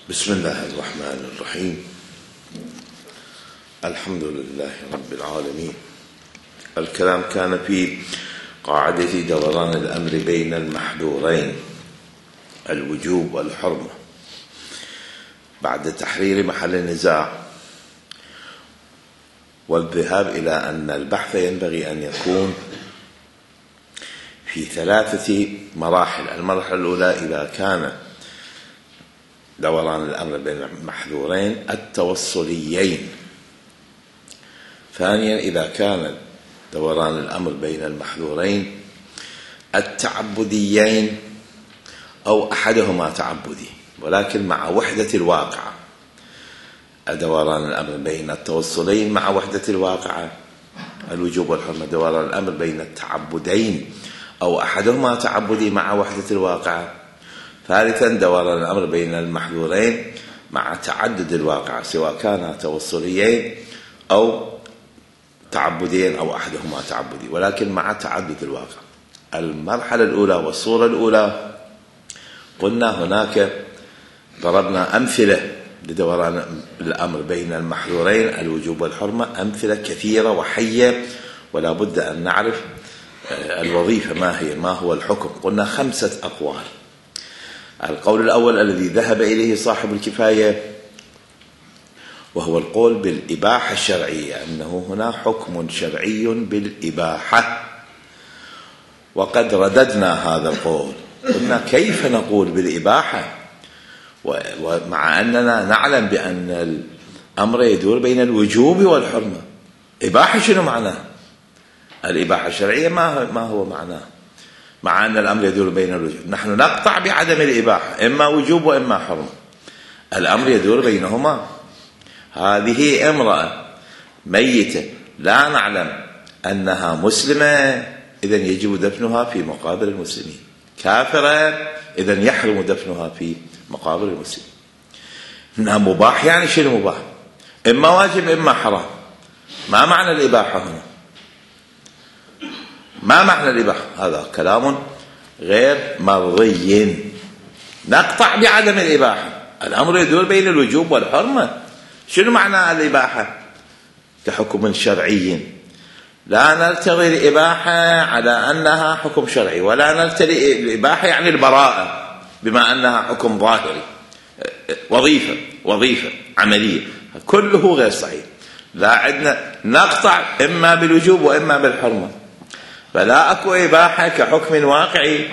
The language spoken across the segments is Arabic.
بسم الله الرحمن الرحيم. الحمد لله رب العالمين. الكلام كان في قاعدة دوران الأمر بين المحذورين الوجوب والحرمة بعد تحرير محل النزاع والذهاب إلى أن البحث ينبغي أن يكون في 3 مراحل. المرحلة الأولى إذا كان دوران الأمر بين المحذورين التوصليين. ثانيا إذا كان دوران الأمر بين المحذورين التعبديين أو أحدهما تعبدي ولكن مع وحدة الواقع. دوران الأمر بين التوصلين مع وحدة الواقع الوجوب والحرمة. دوران الأمر بين التعبدين أو أحدهما تعبدي مع وحدة الواقع. ثالثا دوران الأمر بين المحذورين مع تعدد الواقع سواء كانا توصليين أو تعبدين أو أحدهما تعبدي ولكن مع تعدد الواقع. المرحلة الأولى والصورة الأولى قلنا هناك ضربنا أمثلة لدوران الأمر بين المحذورين الوجوب والحرمة، أمثلة كثيرة وحية ولا بد أن نعرف الوظيفة ما هي، ما هو الحكم. قلنا 5 أقوال. القول الأول الذي ذهب إليه صاحب الكفاية وهو القول بالإباحة الشرعية، أنه هنا حكم شرعي بالإباحة، وقد رددنا هذا القول. قلنا كيف نقول بالإباحة ومع أننا نعلم بأن الأمر يدور بين الوجوب والحرمة؟ إباحة شنو معناه؟ الإباحة الشرعية ما هو معناه مع أن الأمر يدور بين الوجوب؟ نحن نقطع بعدم الإباحة، إما وجوب وإما حرمة، الأمر يدور بينهما. هذه امرأة ميتة لا نعلم أنها مسلمة، إذن يجب دفنها في مقابر المسلمين. كافرة إذن يحرم دفنها في مقابر المسلمين. إنها مباح، يعني شنو مباح؟ إما واجب إما حرام. ما معنى الإباحة هنا؟ ما معنى الإباحة؟ هذا كلام غير مرضي. نقطع بعدم الإباحة، الأمر يدور بين الوجوب والحرمة. شنو معنى الإباحة كحكم شرعي؟ لا نرتضي الإباحة على أنها حكم شرعي، ولا نرتضي الإباحة يعني البراءة بما أنها حكم ظاهري، وظيفة عملية، كله غير صحيح. لا عندنا نقطع إما بالوجوب وإما بالحرمة. فلا أكو إباحة كحكم واقعي،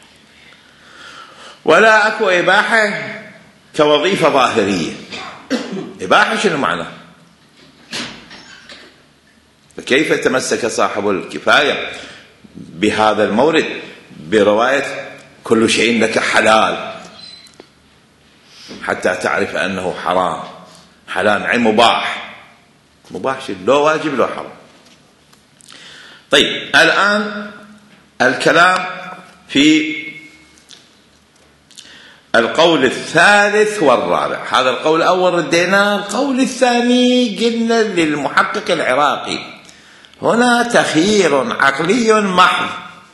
ولا أكو إباحة كوظيفة ظاهرية. إباحة شنو معنى؟ فكيف تمسك صاحب الكفاية بهذا المورد برواية كل شيء لك حلال حتى تعرف أنه حرام؟ حلال عين مباح شيء، لا واجب لا حرام. طيب الآن الكلام في القول الثالث والرابع. هذا القول الأول رديناه. القول الثاني قلنا للمحقق العراقي هنا تخيير عقلي محض.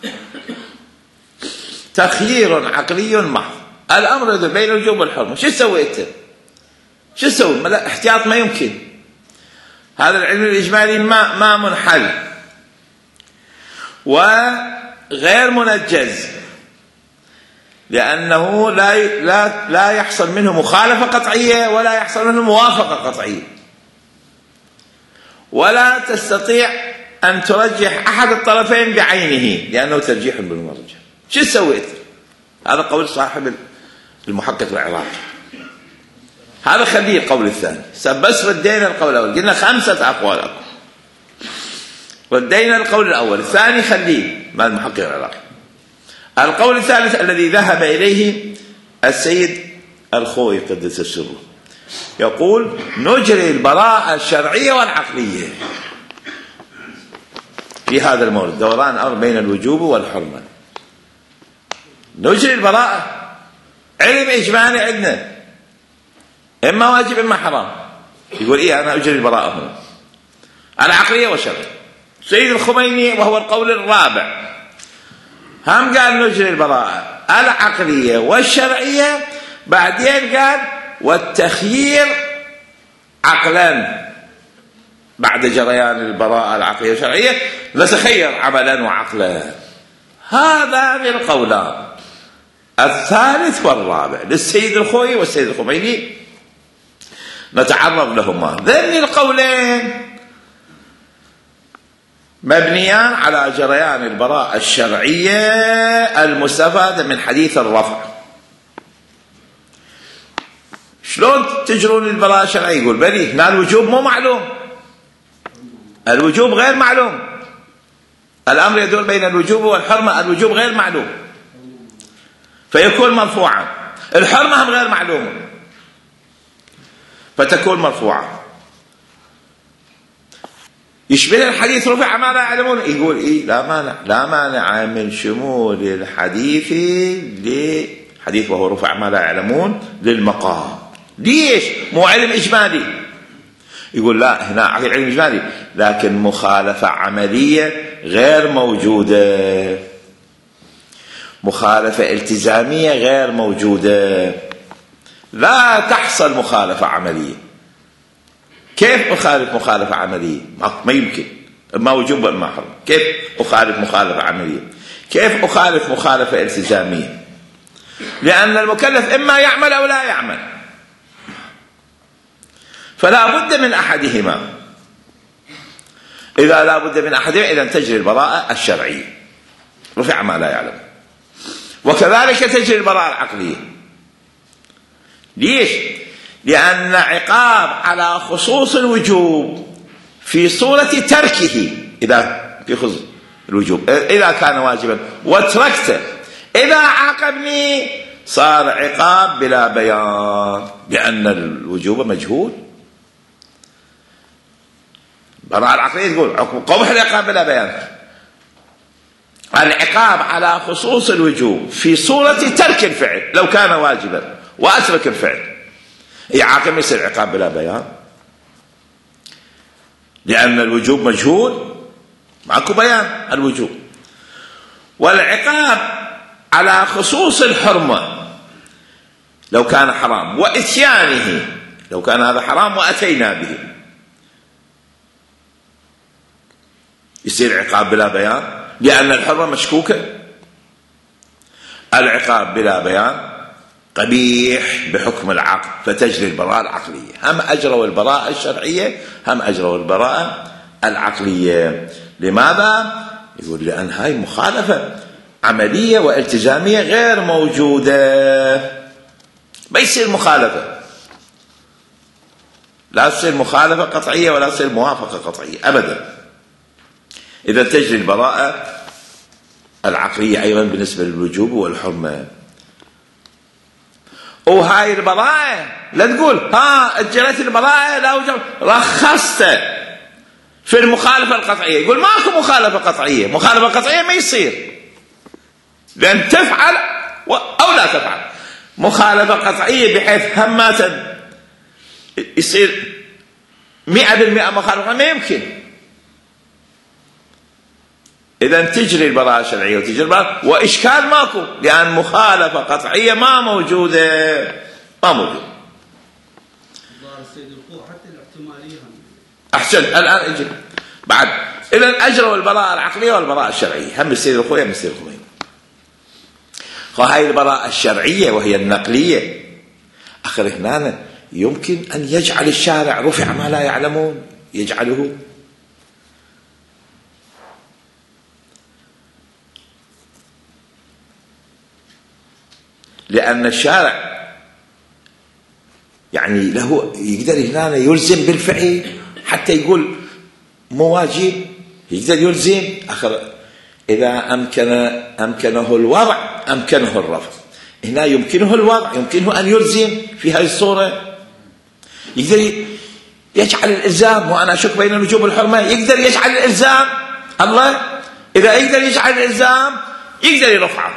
تخيير عقلي محض. الأمر بين الوجوب والحرمة. شو سويت؟ شو سوي؟ احتياط ما يمكن. هذا العلم الإجمالي ما منحل وغير منجز، لأنه لا يحصل منه مخالفة قطعية ولا يحصل منه موافقة قطعية، ولا تستطيع أن ترجح أحد الطرفين بعينه لأنه ترجيح بالمرجح. شو سويت؟ هذا قول صاحب المحقق العراقي. هذا خليه القول الثاني. بس ردينا القول الأول، قلنا 5 أقوال. ردينا القول الأول، الثاني خليه مع المحقق العراقي. القول الثالث الذي ذهب إليه السيد الخوئي قدس سره، يقول نجري البراءة الشرعية والعقلية في هذا المورد، دوران الأمر بين الوجوب والحرمة. نجري البراءة، علم إجمالي عندنا، إما واجب إما حرام. يقول إيه أنا أجري البراءة هنا العقلية والشرعية. سيد الخميني وهو القول الرابع هم قال نجري البراءة العقلية والشرعية، بعدين قال والتخيير عقلا بعد جريان البراءة العقلية والشرعية، نتخير عملا وعقلا. هذان القولان الثالث والرابع للسيد الخوئي والسيد الخميني نتعرض لهما. ذن القولين مبنيان على جريان البراءة الشرعية المستفادة من حديث الرفع. شلون تجرون البراءة الشرعية؟ يقول بلي هنا الوجوب مو معلوم، الوجوب غير معلوم، الأمر يدور بين الوجوب والحرمة، الوجوب غير معلوم فيكون مرفوعا، الحرمة هم غير معلومة فتكون مرفوعة. يشبه الحديث رفع ما لا يعلمون، يقول إيه لا مانع من شمول الحديث لحديث وهو رفع ما لا يعلمون للمقام. ليش؟ مو علم إجمالي. يقول لا هنا علم إجمالي لكن مخالفة عملية غير موجودة، مخالفة التزامية غير موجودة، لا تحصل مخالفة عملية. كيف أخالف مخالفة عملية؟ ما يمكن، ما وجوب ما حرم. كيف أخالف مخالفة عملية؟ كيف أخالف مخالفة التزامية؟ لأن المكلف إما يعمل أو لا يعمل، فلا بد من أحدهما. إذا لا بد من أحدهما إذن تجري البراءة الشرعية رفع ما لا يعلم، وكذلك تجري البراءة العقلية. ليش؟ لأن عقاب على خصوص الوجوب في صورة تركه، إذا في خصوص الوجوب إذا كان واجبا وتركته، إذا عاقبني صار عقاب بلا بيان لأن الوجوب مجهول. البراءة العقلية تقول قبح العقاب بلا بيان، العقاب على خصوص الوجوب في صورة ترك الفعل، لو كان واجبا وأترك الفعل يعاقب يصير عقاب بلا بيان لأن الوجوب مجهول، معكو بيان الوجوب. والعقاب على خصوص الحرمة لو كان حرام وإتيانه، لو كان هذا حرام وأتينا به يصير عقاب بلا بيان لأن الحرمة مشكوكة. العقاب بلا بيان قبيح بحكم العقل فتجري البراءة العقلية. هم أجروا البراءة الشرعية هم أجروا البراءة العقلية. لماذا؟ يقول لأن هاي مخالفة عملية والتزامية غير موجودة، ما يصير مخالفة، لا تصير مخالفة قطعية ولا تصير موافقة قطعية أبدا. إذا تجري البراءة العقلية أيضا بالنسبة للوجوب والحرمة. وهاي البراءة لا تقول اجريت البراءة لا وجب، رخصت في المخالفة القطعية. يقول ماكو مخالفة قطعية، مخالفة قطعية ما يصير لأن تفعل أو لا تفعل. مخالفة قطعية بحيث همات يصير 100% مخالفة ما يمكن. إذا تجري البراءة الشرعية وتجري البراءة وإشكال ماكو لأن مخالفة قطعية ما موجودة، ما موجودة. أحسن الآن اجي بعد. إذا أجروا البراءة العقلية والبراءة الشرعية هم السيد الخوئي هم السيد الخميني. فهاي البراءة الشرعية وهي النقلية آخر هنا يمكن أن يجعل الشارع رفع ما لا يعلمون، يجعله لأن الشارع يعني له يقدر هنا يلزم بالفعل حتى يقول مو واجب، يقدر يلزم آخر إذا أمكنه الوضع أمكنه الرفض. هنا يمكنه الوضع، يمكنه أن يلزم في هذه الصورة، يقدر يجعل الإلزام. وأنا أشك بين الوجوب والحرمة، يقدر يجعل الإلزام. الله إذا يقدر يجعل الإلزام يقدر يرفعه.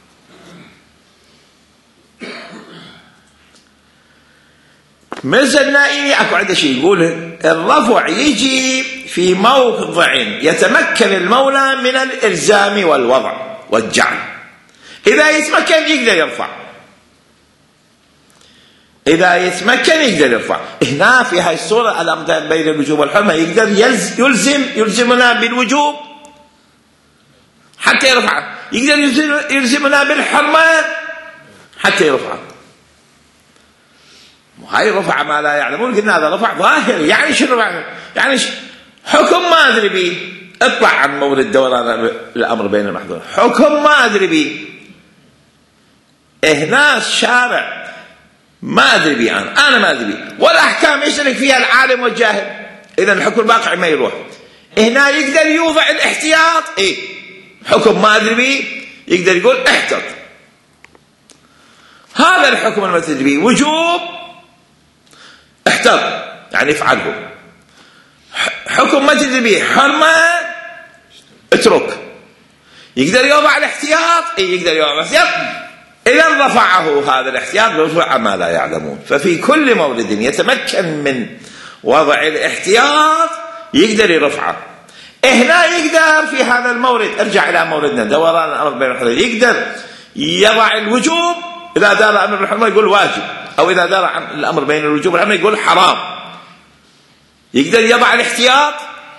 ميرزا النائي اكو عنده شيء يقول الرفع يجي في موضع يتمكن المولى من الإلزام والوضع والجعل. إذا يتمكن يقدر يرفع، إذا يتمكن يقدر يرفع. هنا في هاي الصورة الأمر بين الوجوب والحرمة يقدر يلزمنا بالوجوب حتى يرفع، يقدر يلزمنا بالحرمة حتى يرفع. هاي رفع ما لا يعلمون، قلنا هذا رفع ظاهر. يعني شو رفع؟ يعني حكم ما أدري به، اطلع عن مورد دوران الأمر بين المحظورين، حكم ما أدري به. هنا الشارع ما أدري به، أنا ما أدري به، والأحكام يشترك فيها العالم والجاهل، إذا الحكم الواقع ما يروح. هنا يقدر يوضع الاحتياط، حكم ما أدري به يقدر يقول احتط، هذا الحكم المثل به وجوب احتط يعني افعله، حكم ما تدري به حرمة اترك، يقدر يوضع الاحتياط، يقدر يوضع الاحتياط. إذا رفعه هذا الاحتياط برفع ما لا يعلمون. ففي كل مورد يتمكن من وضع الاحتياط يقدر يرفعه. هنا يقدر في هذا المورد، ارجع إلى موردنا دوران الأمر بين الحرمين، يقدر يضع الوجوب، إذا دار الأمر بالحرمة يقول واجب، أو إذا دار الأمر بين الوجوب والحرمة يقول حرام. يقدر يضع الاحتياط،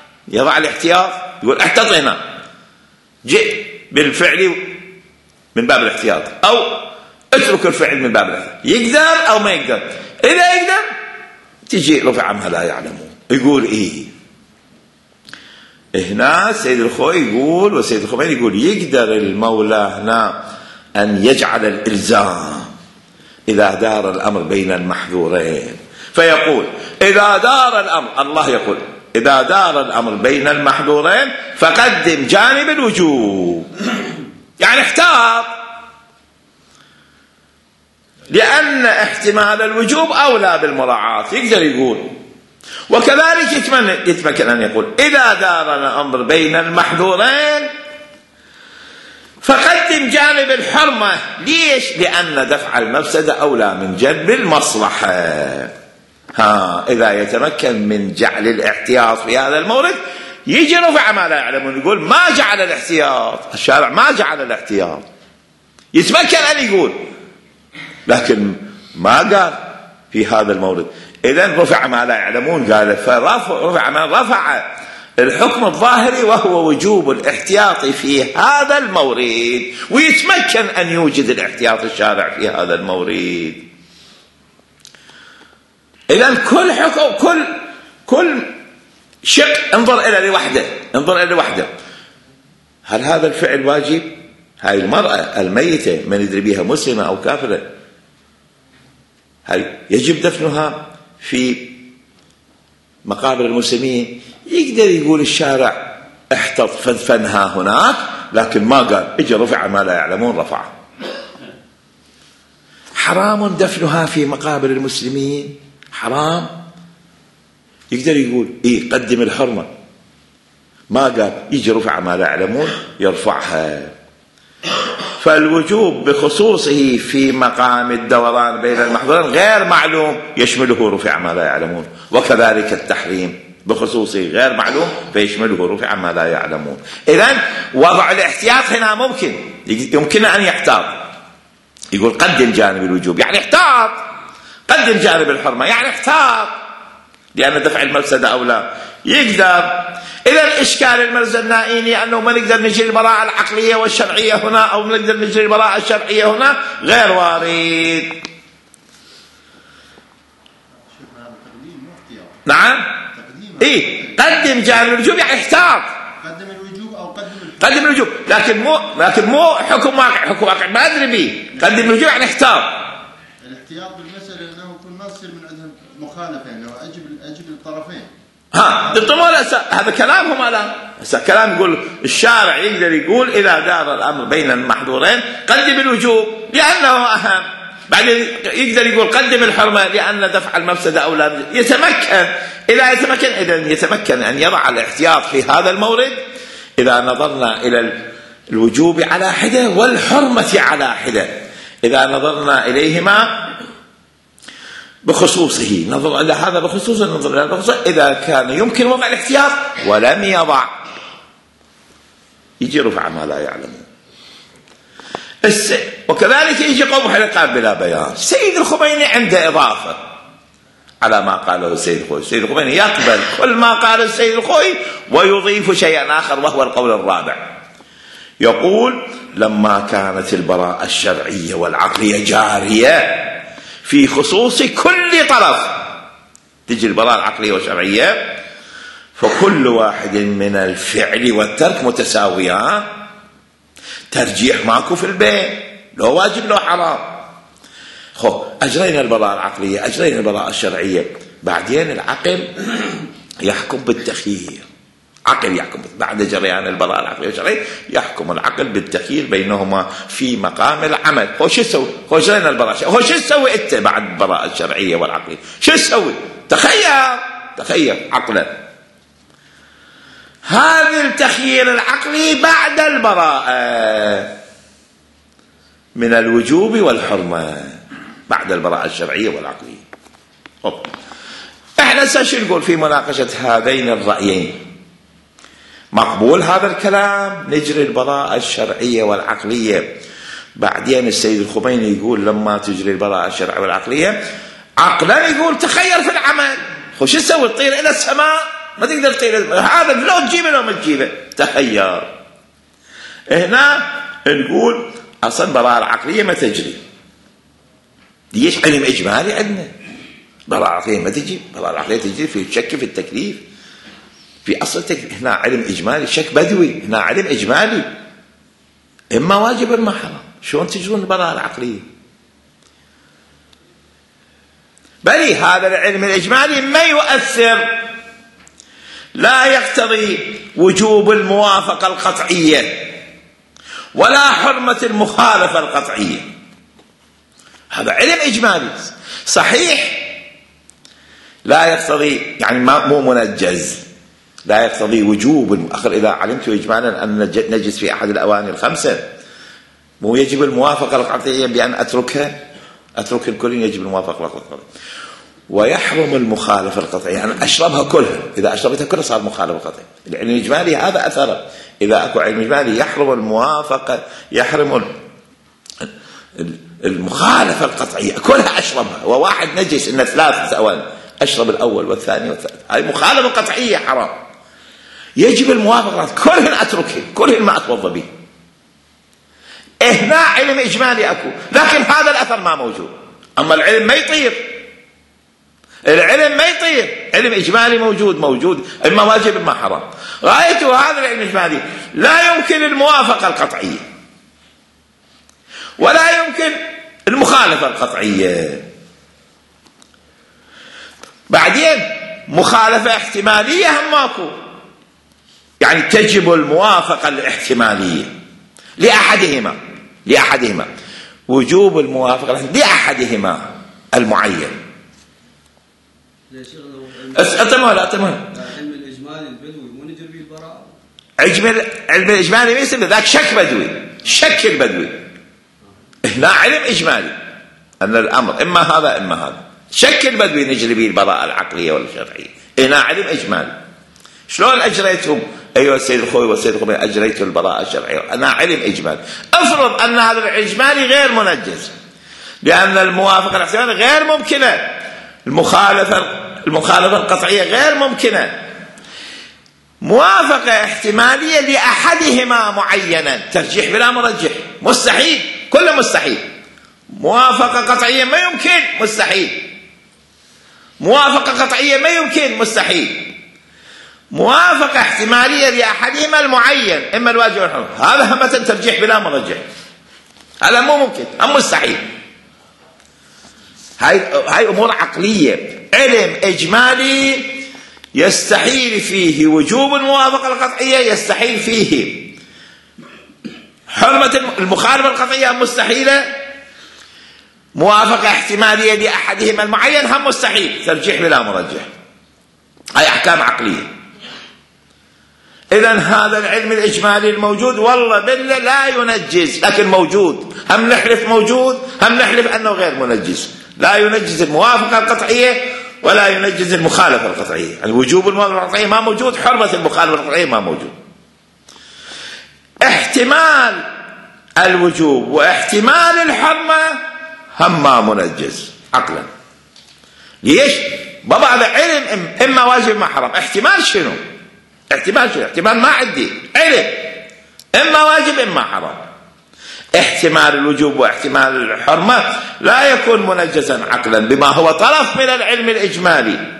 يقول احتط هنا، جئ بالفعل من باب الاحتياط، أو اترك الفعل من باب الاحتياط. يقدر أو ما يقدر. إذا يقدر تجي رفع ما لا يعلمون. يقول هنا سيد الخوي يقول وسيد الخميني يقول يقدر المولى هنا أن يجعل الإلزام إذا دار الأمر بين المحظورين، فيقول إذا دار الأمر، الله يقول إذا دار الأمر بين المحظورين فقدم جانب الوجوب، يعني احتاط، لأن احتمال الوجوب أولى بالمراعاة. يقدر يقول. وكذلك يتمكن أن يقول إذا دار الأمر بين المحظورين فقدم جانب الحرمة. ليش؟ لأن دفع المفسدة أولى من جلب المصلحة. إذا يتمكن من جعل الاحتياط في هذا المورد يجي رفع ما لا يعلمون، يقول ما جعل الاحتياط، الشارع ما جعل الاحتياط، يتمكن أن يقول، لكن ما قال في هذا المورد. إذن رفع ما لا يعلمون، قال فرفع ما رفع الحكم الظاهري وهو وجوب الاحتياط في هذا المورد، ويتمكن أن يوجد الاحتياط الشارع في هذا المورد. إذن كل حكم كل شق انظر إلى لوحده. هل هذا الفعل واجب؟ هاي المرأة الميتة من يدري بها مسلمة أو كافرة، هل يجب دفنها في مقابر المسلمين؟ يقدر يقول الشارع احتط فدفنها هناك، لكن ما قال، اجى رفع ما لا يعلمون رفع. حرام دفنها في مقابر المسلمين، حرام. يقدر يقول قدم الحرمة، ما قال، يجي رفع ما لا يعلمون يرفعها. فالوجوب بخصوصه في مقام الدوران بين المحظورين غير معلوم يشمله رفع ما لا يعلمون، وكذلك التحريم بخصوصه غير معلوم فيشمله رفع ما لا يعلمون. إذن وضع الاحتياط هنا يمكن أن يحتاط، يقول قدم جانب الوجوب يعني احتاط، قدم جانب الحرمة يعني احتاط، لأن دفع المفسدة أولى. يقدر. إذا الإشكال المرزا النائيني أنه ما نقدر نجري البراءة العقلية والشرعية هنا، أو ما نقدر نجري البراءة الشرعية هنا، غير وارد. نعم. قدم جانب الوجوب يعني احتاط، قدم الوجوب أو قدم الوجوب، لكن مو حكم واقع ما أدري به. قدم الوجوب يعني احتاط. الاحتياط بالمسألة أنه يكون نص من عندهم مخالفة، أنه أجب الطرفين. هذا كلامهم الآن. كلام يقول الشارع يقدر يقول إذا دار الأمر بين المحظورين قدم الوجوب لأنه أهم، بعدين يقدر يقول قدم الحرمة لأن دفع المفسدة أولى. يتمكن أن يضع الاحتياط في هذا المورد إذا نظرنا إلى الوجوب على حدة والحرمة على حدة، إذا نظرنا إليهما بخصوصه، نظر إلى هذا بخصوصه، نظر إلى هذا بخصوصه. إذا كان يمكن وضع الاحتياط ولم يضع يجي رفع ما لا يعلمون. وكذلك يجي قبح العقاب بلا بيان. السيد الخميني عنده إضافة على ما قاله السيد الخوئي. السيد الخميني يقبل كل ما قال السيد الخوئي ويضيف شيئا آخر، وهو القول الرابع. يقول: لما كانت البراءة الشرعية والعقلية جارية في خصوص كل طرف، تجي البراءة العقلية والشرعية، فكل واحد من الفعل والترك متساويان، ترجيح ماكو في البين، لو واجب لو حرام. أجرينا البراءة العقلية، أجرينا البراءة الشرعية، بعدين العقل يحكم بالتخيير. عقل يحكم بعد جريان البراءة العقلية والشرعية، يحكم العقل بالتخيير بينهما في مقام العمل. هو شو يسوي؟ هو جرينا البراءة الشرعية، هو شو تسوي أنت بعد البراءة الشرعية والعقلية؟ شو تسوي؟ تخير عقلا. هذا التخيير العقلي بعد البراءة من الوجوب والحرمة، بعد البراءة الشرعية والعقلية. احنا شو نقول في مناقشة هذين الرأيين؟ مقبول هذا الكلام، نجري البراءة الشرعية والعقلية. بعدين السيد الخميني يقول لما تجري البراءة الشرعية والعقلية عقلا، يقول تخير في العمل. خش تسوي؟ تطير إلى السماء؟ ما تقدر تطير، هذا لو تجيبه لو ما تجيبه، تخير. هنا نقول أصلا البراءة العقلية ما تجري. ليش؟ علم إجمالي عندنا. البراءة العقلية ما تجي، البراءة العقلية تجري في الشك في التكليف، في أصل هنا علم إجمالي، شك بدوي، هنا علم إجمالي، إما واجب إما حرام. شلون تجرون البراءة العقلية؟ بل هذا العلم الإجمالي ما يؤثر، لا يقتضي وجوب الموافقة القطعية ولا حرمة المخالفة القطعية. هذا علم إجمالي صحيح، لا يقتضي، يعني مو منجز، لا يقتضي وجوب. أخر إذا علمت إجمالا أن نجس في أحد الأواني الخمسة، مو يجب الموافقة القطعية بأن أترك الكل، يجب الموافقة القطعية. ويحرم المخالفة القطعية، يعني أشربها كلها، إذا أشربتها كلها صار مخالفة قطعية. العلم الإجمالي هذا أثره، إذا أكو علم إجمالي يحرم الموافقة، يحرم المخالفة القطعية كلها أشربها. وواحد نجس إن 3 أواني، أشرب الأول والثاني والثالث، هاي مخالفة قطعية حرام. يجب الموافقة كلهن، أتركهن كلهن ما أتوضى به. هنا علم إجمالي أكو، لكن هذا الأثر ما موجود. أما العلم ما يطير، العلم ما يطير، علم إجمالي موجود، إما واجب إما حرام. غايته هذا العلم الإجمالي لا يمكن الموافقة القطعية ولا يمكن المخالفة القطعية. بعدين مخالفة احتمالية هم ماكو، يعني تجب الموافقة الاحتمالية لأحدهما وجوب الموافقة لأحدهما المعين. تمام. علم الإجمالي البدوي مو نجر به البراءة. علم الإجمالي ما يصير ذاك شك بدوي، شك البدوي. هنا علم إجمالي أن الأمر إما هذا إما هذا، شك البدوي نجري به البراءة العقلية والشرعية. هنا علم إجمالي. شلون أجريتهم أيها السيد الخوئي والسيد الخميني؟ أجريتوا البراءة الشرعية، أنا علم إجمالي. أفرض أن هذا الإجمالي غير منجز، لأن الموافقة الاحتمالية غير ممكنة، المخالفة القطعية غير ممكنة. موافقة احتمالية لأحدهما معينا، ترجيح بلا مرجح، مستحيل، كله مستحيل. موافقة قطعية ما يمكن، مستحيل. موافقة قطعية ما يمكن، مستحيل. موافقة احتمالية لأحدهما المعين، إما الواجب والحرام، هذا همة ترجيح بلا مرجح، هذا مو ممكن، أم مستحيل. هاي أمور عقلية. علم إجمالي يستحيل فيه وجوب الموافقة القطعية، يستحيل فيه حرمة المخالفة القطعية مستحيلة. موافقة احتمالية لأحدهما المعين هم مستحيل، ترجيح بلا مرجح. هاي أحكام عقلية. إذن هذا العلم الإجمالي الموجود والله بالله لا ينجز، لكن موجود. هم نحلف موجود، هم نحلف أنه غير منجز. لا ينجز الموافقة القطعية ولا ينجز المخالفة القطعية. يعني وجوب الموافقة القطعية ما موجود، حرمة المخالفة القطعية ما موجود. احتمال الوجوب واحتمال الحرمة هما منجز عقلا. ليش؟ بابا هذا علم إما واجب ما حرام. احتمال شنو؟ احتمال ما عندي علم إما واجب إما حرام. احتمال الوجوب واحتمال الحرمة لا يكون منجزا عقلا بما هو طرف من العلم الإجمالي.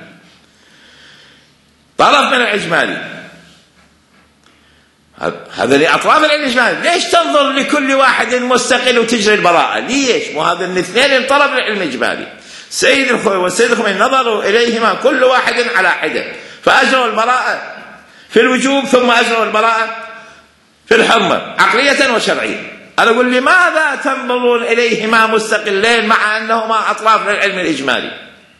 هذا لأطراف العلم الإجمالي. ليش تنظر لكل واحد مستقل وتجري البراءة؟ ليش؟ مو هذا الاثنين طرف العلم الإجمالي. سيد الخوي والسيد الخميني نظروا إليهما كل واحد على حدة، فأجروا البراءة في الوجوب ثم أجروا البراءة في الحرمة عقلية وشرعية. أنا أقول لماذا تنظرون إليهما مستقلين مع أنهما أطراف للعلم الإجمالي؟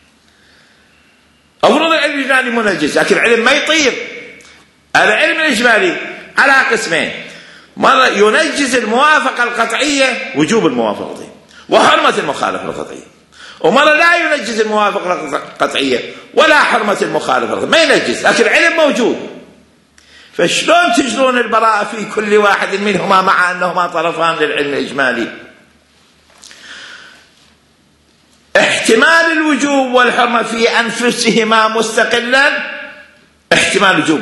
أفرض العلم الإجمالي منجز لكن العلم ما يطير. العلم الإجمالي على قسمين: مرة ينجز الموافقة القطعية وجوب الموافقة وحرمة المخالفة القطعية، ومرة لا ينجز الموافقة القطعية ولا حرمة المخالفة، ما ينجز لكن العلم موجود. فشلون تجرون البراءة في كل واحد منهما مع أنهما طرفان للعلم الإجمالي؟ احتمال الوجوب والحرمة في أنفسهما مستقلا احتمال وجوب.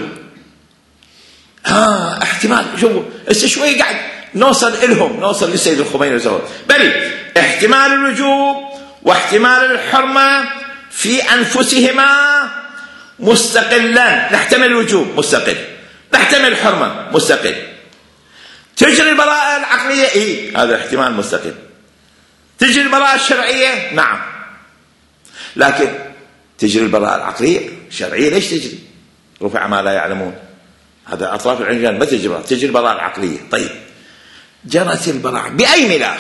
احتمال شوفوا هسه شوي قاعد نوصل للسيد الخميني وزهور. بل احتمال الوجوب واحتمال الحرمة في أنفسهما مستقلا. نحتمل الوجوب مستقل، نحتمل الحرمة مستقل. تجري البراءة العقلية هذا احتمال مستقل. تجري البراءة الشرعية نعم، لكن تجري البراءة العقلية الشرعية ليش تجري؟ رفع ما لا يعلمون. هذا أطراف العلم ما تجري البراءة العقلية. طيب جرت البراءة بأي ملاك؟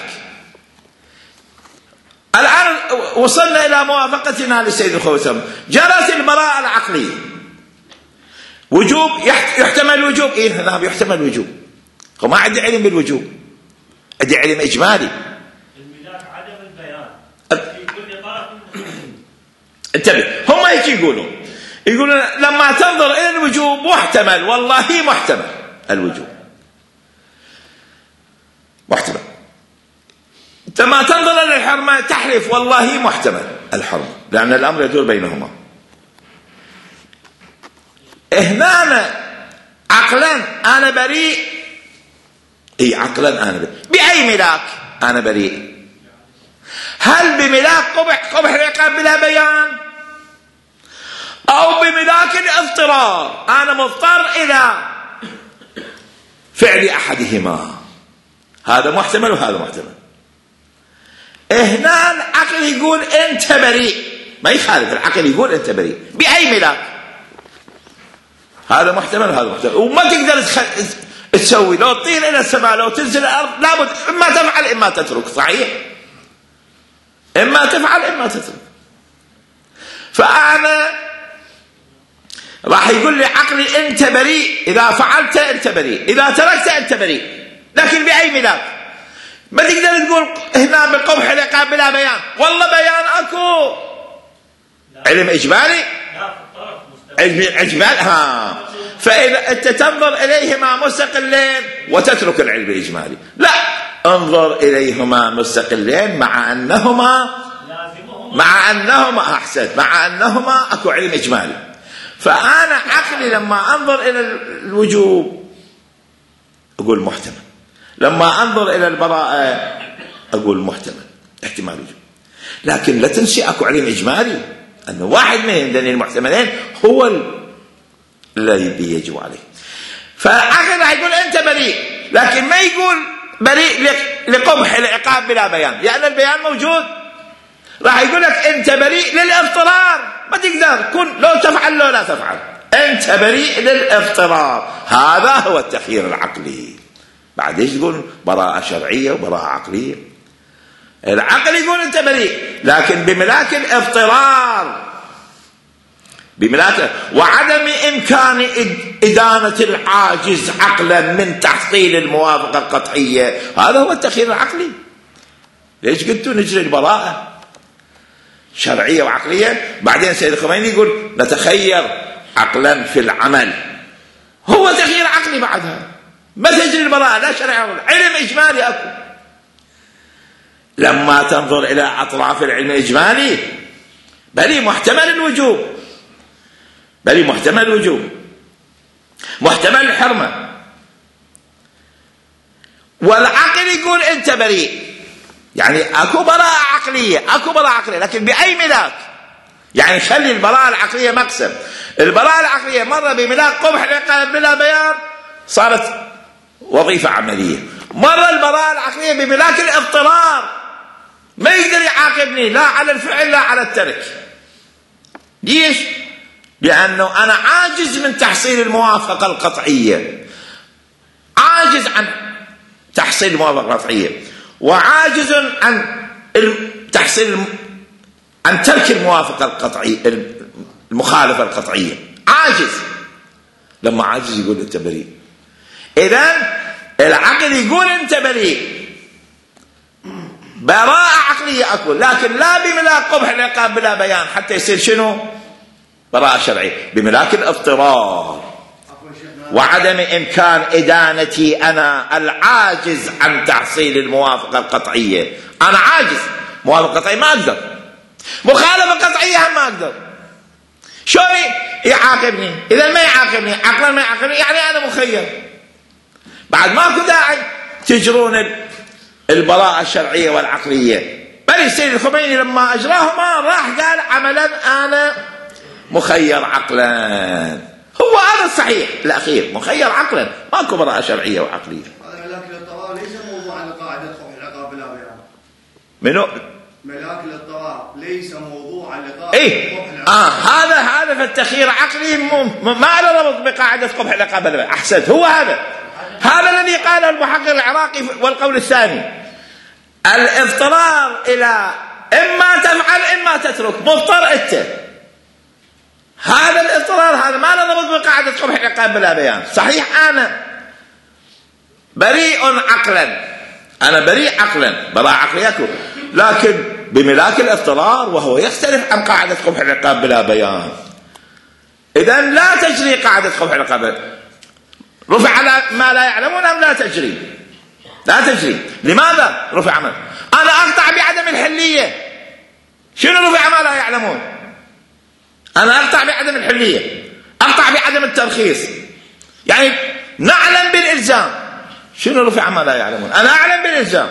الآن وصلنا إلى موافقتنا للسيد الخوي. جرت البراءة العقلية وجوب يحتمل الوجوب. نعم يحتمل الوجوب. وما عندي علم بالوجوب، عندي علم إجمالي. الملاك عدم البيان في كل طرف. انتبه، هم هيك يقولون لما تنظر إلى الوجوب محتمل، والله محتمل الوجوب محتمل. لما تنظر إلى الحرمة تحلف والله محتمل الحرمة، لأن الأمر يدور بينهما. هنا عقلا أنا بريء. عقلا أنا بريء. بأي ملاك أنا بريء؟ هل بملاك قبح العقاب بلا بيان، أو بملاك الاضطرار أنا مضطر إلى فعل أحدهما؟ هذا محتمل وهذا محتمل. هنا العقل يقول أنت بريء، ما يخالف، العقل يقول أنت بريء. بأي ملاك؟ هذا محتمل وهذا محتمل. وما تقدر تسوي، لو تطير إلى السماء لو تنزل الأرض لابد إما تفعل إما تترك. صحيح؟ إما تفعل إما تترك. فأنا راح يقول لي عقلي أنت بريء، إذا فعلت أنت بريء، إذا تركت أنت بريء. لكن بأي ملاك؟ ما تقدر تقول هنا بقبح العقاب بلا بيان. والله بيان أكو علم إجمالي، علم إجمالي. فإذا أنت تنظر إليهما مستقلين وتترك العلم الإجمالي، لا، انظر إليهما مستقلين مع أنهما أحسن، مع أنهما أكو علم إجمالي. فأنا عقلي لما أنظر إلى الوجوب أقول محتمل، لما أنظر إلى البراءة أقول محتمل احتمال وجوب. لكن لا تنسي أكو علم إجمالي، أنه واحد من المحتملين هو الذي يجب عليه. فالعقل راح يقول أنت بريء، لكن ما يقول بريء لقبح العقاب بلا بيان، لأن البيان موجود. راح يقول لك أنت بريء للاضطرار، ما تقدر كن لو تفعل لو لا تفعل، أنت بريء للاضطرار. هذا هو التخيير العقلي. بعد ايش تقول؟ براءة شرعية وبراءة عقلية. العقل يقول أنت بريء، لكن بملاك الاضطرار، بملاك وعدم إمكان إدانة العاجز عقلا من تحصيل الموافقة القطعية. هذا هو التخيير العقلي. ليش قلتوا نجري البراءة شرعية وعقلية؟ بعدين سيد الخميني يقول نتخير عقلا في العمل. هو تخيير عقلي بعدها، ما تجري البراءة، لا شرع علم إجمالي أكو. لما تنظر إلى أطراف العلم الإجمالي بل محتمل الوجوب، بل محتمل الوجوب، محتمل الحرمة، والعقل يقول أنت بريء. يعني أكو براءة عقلية، أكو براءة عقلية، لكن بأي ملاك؟ يعني خلي البراءة العقلية مقسم. البراءة العقلية مرة بملاك قبح العقاب بلا بيان صارت وظيفة عملية، مرة البراءة العقلية بملاك الاضطرار، ما يقدر يعاقبني لا على الفعل لا على الترك. ليش؟ لأنه أنا عاجز من تحصيل الموافقة القطعية، عاجز عن تحصيل الموافقة القطعية، وعاجز عن تحصيل عن ترك الموافقة القطعية المخالفة القطعية، عاجز. لما عاجز يقول أنت بريء. إذن العقل يقول أنت بريء، براءة عقلية أقول، لكن لا بملاك قبح العقاب بلا بيان حتى يصير شنو؟ براءة شرعية، بملاك الاضطرار وعدم إمكان إدانتي أنا العاجز عن تحصيل الموافقة القطعية. أنا عاجز، موافقة قطعية ما أقدر، مخالفة قطعية هم ما أقدر. شو يعاقبني؟ إذا ما يعاقبني عقلا ما يعاقبني يعني أنا مخير. بعد ماكو داعي تجرون البراءة الشرعية والعقلية. بل السيد الخميني لما أجراهما راح قال عملا أنا مخير عقلا. هو هذا الصحيح الأخير، مخير عقلا، ماكو براءة شرعية وعقلية. هذا ملاك الاضطرار ليس موضوعا لقاعدة قبح العقاب بلا بيان. منو؟ ملاك الاضطرار ليس موضوعا لقاعدة قبح العقاب. هذا فالتخيير عقلي ما له ربط بقاعدة قبح العقاب بلا بيان. أحسنت، هو هذا الذي قاله المحقق العراقي. والقول الثاني الاضطرار إلى إما تفعل إما تترك، مضطر أنت. هذا الاضطرار هذا ما له ربط بقاعدة قبح العقاب بلا بيان. صحيح أنا بريء عقلا، أنا بريء عقلا، براءة عقلية، لكن بملاك الاضطرار وهو يختلف عن قاعدة قبح العقاب بلا بيان. إذن لا تجري قاعدة قبح العقاب. رفع على ما لا يعلمون أم لا تجري؟ لا تجري. لماذا رفع ما؟ أنا أقطع بعدم الحلية. شنو رفع ما لا يعلمون؟ أنا أقطع بعدم الحلية، أقطع بعدم الترخيص. يعني نعلم بالإلزام. شنو رفع ما لا يعلمون؟ أنا أعلم بالإلزام.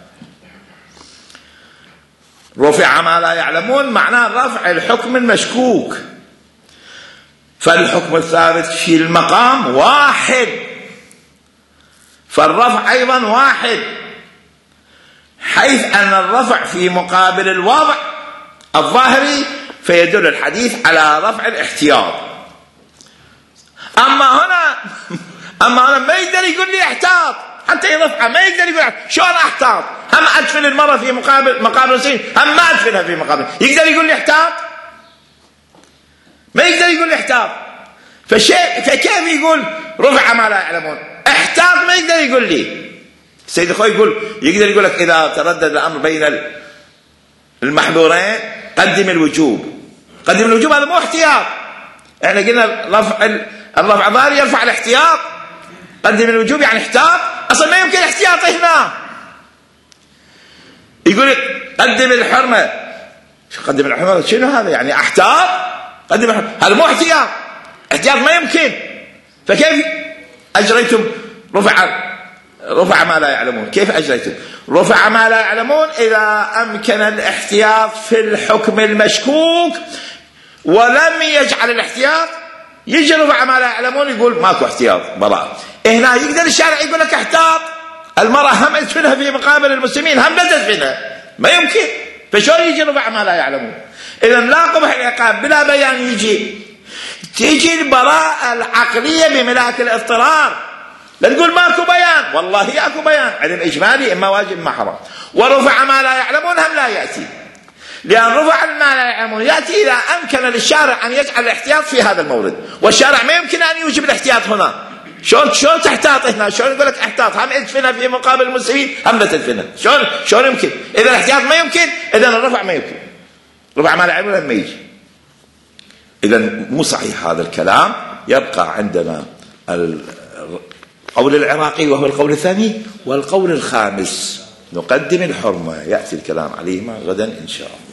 رفع ما لا يعلمون معناه رفع الحكم المشكوك، فالحكم الثابت في المقام واحد، فالرفع أيضا واحد، حيث أن الرفع في مقابل الوضع الظاهري فيدل الحديث على رفع الاحتياط. أما هنا ما يقدر يقول لي احتاط حتى يرفع، ما يقدر يقول شلون احتاط؟ هم أدفن المرة في مقابل السين، هم ما أدفنها في مقابل. يقدر يقول لي احتاط؟ ما يقدر يقول احتاط. فكيف يقول رفع ما لا يعلمون؟ احتاط ما يقدر يقول لي. السيد الخوي يقدر يقول لك إذا تردد الأمر بين المحظورين قدم الوجوب. قدم الوجوب هذا مو احتياط. احنا قلنا الرفع ظاهري يرفع الاحتياط. قدم الوجوب يعني احتاط، اصلا ما يمكن احتياط هنا. يقول قدم الحرمة. قدم الحرمة شنو هذا؟ يعني احتاط؟ قدم الحرمة هذا مو احتياط. احتياط ما يمكن. فكيف أجريتم رفع ما لا يعلمون؟ كيف أجريتم رفع ما لا يعلمون إذا أمكن الاحتياط في الحكم المشكوك ولم يجعل الاحتياط؟ يجي رفع ما لا يعلمون يقول ماكو احتياط براءة. هنا يقدر الشارع يقول لك احتاط، المرأة هم ادفنها في مقابل المسلمين، هم لا تدفنها، ما يمكن. فشون يجي رفع ما لا يعلمون؟ إذا لا قبح العقاب بلا بيان تيجي البراءة العقلية بملاك الاضطرار. لا تقول ماكو بيان، والله اكو بيان، علم اجمالي اما واجب اما حرام. ورفع ما لا يعلمون هم لا ياتي، لان رفع ما لا يعلمون ياتي اذا امكن للشارع ان يجعل الاحتياط في هذا المورد، والشارع ما يمكن ان يوجب الاحتياط هنا. شلون تحتاط هنا؟ شلون يقول لك احتاط؟ هم ادفنها في مقابل المسلمين هم لا تدفنها. شلون يمكن؟ اذا الاحتياط ما يمكن، اذا الرفع ما يمكن. رفع ما لا يعلمون لما يجي. اذا مو صحيح هذا الكلام. يبقى عندنا قول العراقي وهو القول الثاني، والقول الخامس نقدم الحرمة، يأتي الكلام عليهما غدا إن شاء الله.